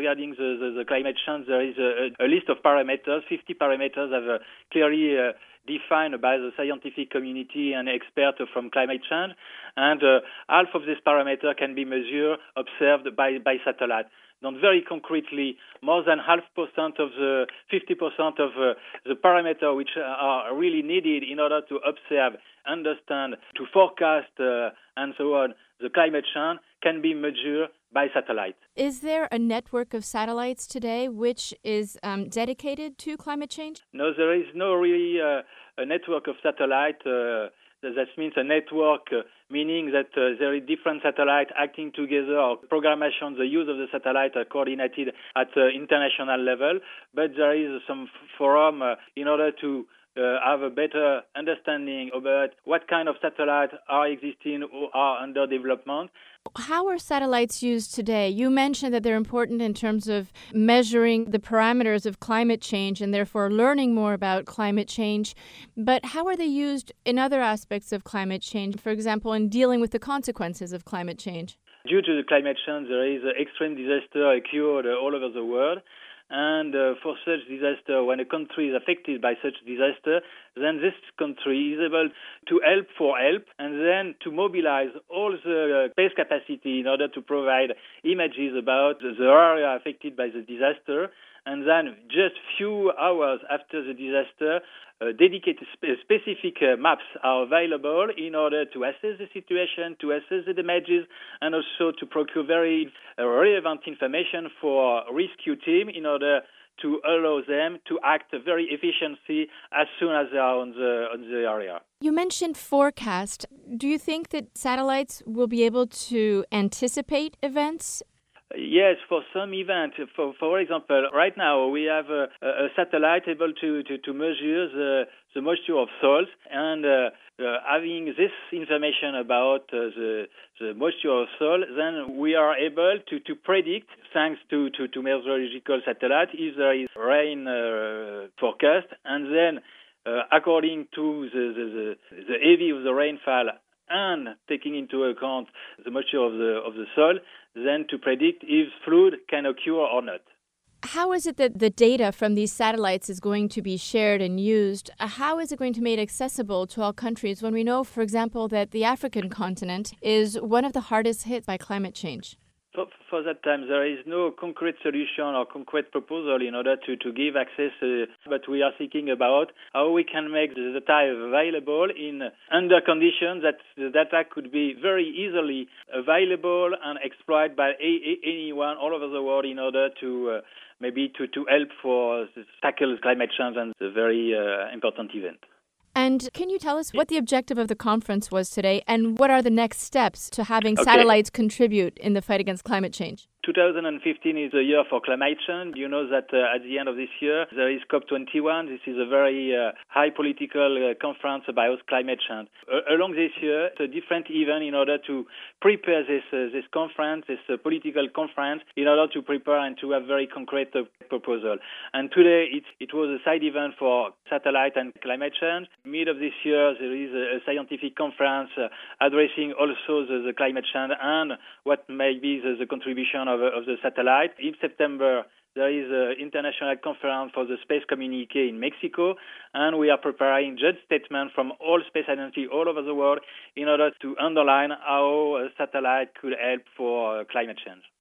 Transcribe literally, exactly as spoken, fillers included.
regarding the, the, the climate change, there is a, a list of parameters. fifty parameters have uh, clearly uh, defined by the scientific community and experts from climate change. And uh, half of this parameter can be measured, observed by, by satellite. Then very concretely, more than half percent of the fifty percent of uh, the parameters which are really needed in order to observe, understand, to forecast, uh, and so on, the climate change can be measured by satellite. Is there a network of satellites today which is um, dedicated to climate change? No, there is no really uh, a network of satellite. Uh, that means a network, uh, meaning that uh, there are different satellites acting together, or programmation, the use of the satellite are coordinated at uh, international level. But there is some f- forum uh, in order to Uh, have a better understanding about what kind of satellites are existing or are under development. How are satellites used today? You mentioned that they're important in terms of measuring the parameters of climate change and therefore learning more about climate change. But how are they used in other aspects of climate change, for example, in dealing with the consequences of climate change? Due to the climate change, there is extreme disaster occurred all over the world. And uh, for such disaster, when a country is affected by such disaster, then this country is able to help for help and then to mobilize all the uh, space capacity in order to provide images about the area affected by the disaster. And then just few hours after the disaster, uh, dedicated spe- specific uh, maps are available in order to assess the situation, to assess the damages, and also to procure very uh, relevant information for rescue team in order to allow them to act very efficiently as soon as they are on the on the area. You mentioned forecast. Do you think that satellites will be able to anticipate events? Yes, for some events. For for example, right now we have a, a satellite able to, to, to measure the, the moisture of soils, and uh, uh, having this information about uh, the, the moisture of soil, then we are able to, to predict, thanks to, to, to meteorological satellite, if there is rain uh, forecast, and then uh, according to the, the, the, the heavy of the rainfall and taking into account the moisture of the of the soil, then to predict if flood can occur or not. How is it that the data from these satellites is going to be shared and used? How is it going to be made accessible to all countries when we know, for example, that the African continent is one of the hardest hit by climate change? For, for that time, there is no concrete solution or concrete proposal in order to, to give access, uh, but we are thinking about how we can make the data available in under conditions that the data could be very easily available and exploited by a, a, anyone all over the world in order to uh, maybe to, to help for tackle climate change and the very uh, important event. And can you tell us what the objective of the conference was today and what are the next steps to having Okay. satellites contribute in the fight against climate change? two thousand fifteen is the year for climate change. You know that uh, at the end of this year, there is COP twenty-one. This is a very uh, high political uh, conference about climate change. Uh, along this year, it's a different event in order to prepare this uh, this conference, this uh, political conference, in order to prepare and to have very concrete uh, proposal. And today, it, it was a side event for satellite and climate change. Mid of this year, there is a, a scientific conference uh, addressing also the, the climate change and what may be the, the contribution of of the satellite. In September, there is an international conference for the space communique in Mexico, and we are preparing joint statements from all space agencies all over the world in order to underline how a satellite could help for climate change.